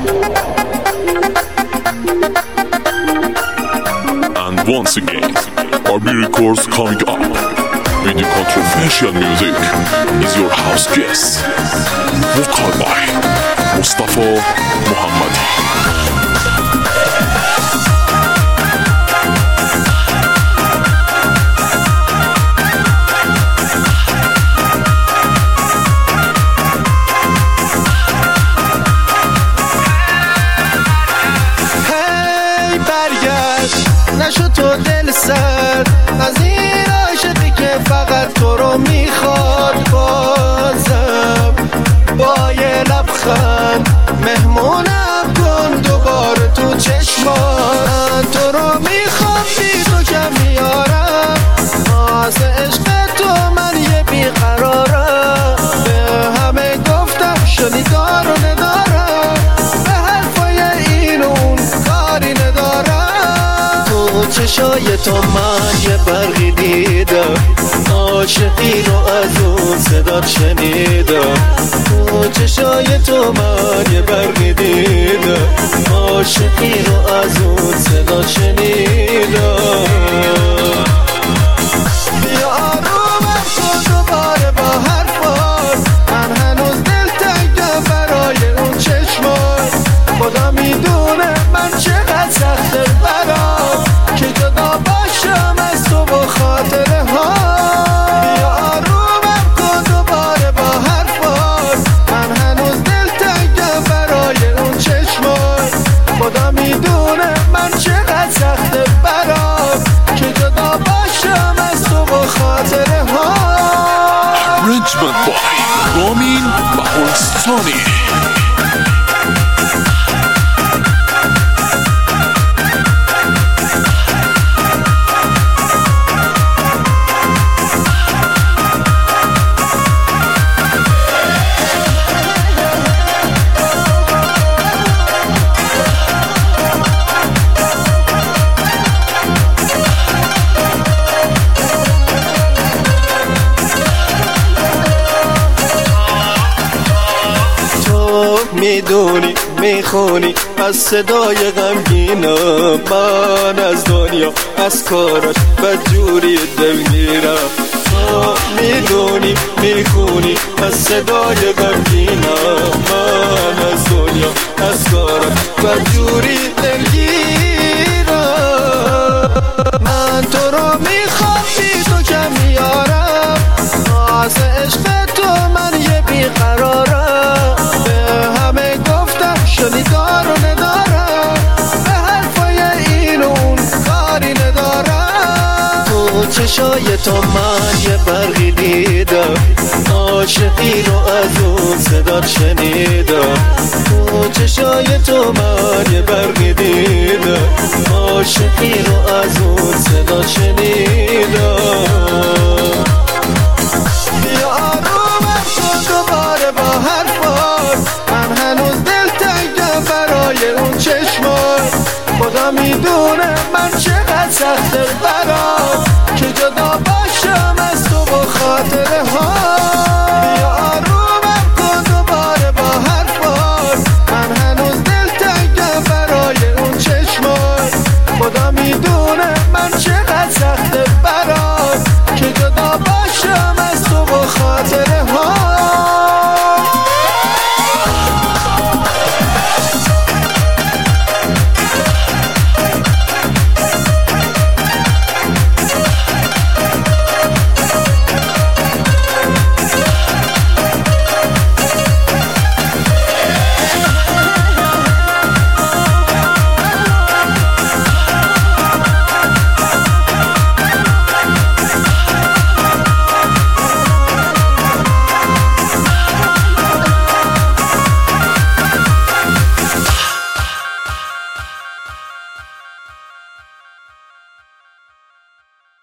And once again, RB Records coming up with the controversial music is your house guest, vocal by Mustafa Muhammadi. نشد تو دل سر از این عاشقی که فقط تو رو میخواد، بازم با یه لبخند مهمونم کن دوباره تو چشمان. تو رو میخوام بی تو کم میارم، واسه عشق تو من یه بیقرارم. به همه گفتم شنیدار و ندارم، به حرفای این اون کاری ندارم. چشای تو من یه برقی دیدم، عاشقی رو از اون صدات شنیدم. تو چشای تو من یه برقی دیدم، عاشقی رو از اون صدات شنیدم. یارومم تو دوباره با حرفات، من هنوز دلتنگم برای اون چشمات. خدا میدونه من چقدر سخته برام که جدا باشم از تو با خاطره ها. یارومم کن دوباره با حرفات، من هنوز دلتنگم برای اون چشمات. خدا میدونه من چقدر سخته برام که جدا باشم از تو با خاطره ها. Arrangement by رامین بهارستانی. میدونی میخونی از صدای غمگینم، من از دنیا از کارش بدجوری دلگیرم. تو میدونی میخونی از صدای غمگینم، من از دنیا از کارش بدجوری دلگیرم. من تو رو میخوام بی تو کم میارم، واسه عشق تو من یه بیقرارم. شنیدار و ندارم، به حرفای این اون کاری ندارم. تو چشای تو من یه برقی دیدم، عاشقی رو از اون صدات شنیدم. تو چشای تو من یه برقی دیدم، عاشقی رو از اون صدات شنیدم. یارومم کن دوباره با حرفات، من هنوز برای اون چشمات. خدا میدونه من چقدر سخته برام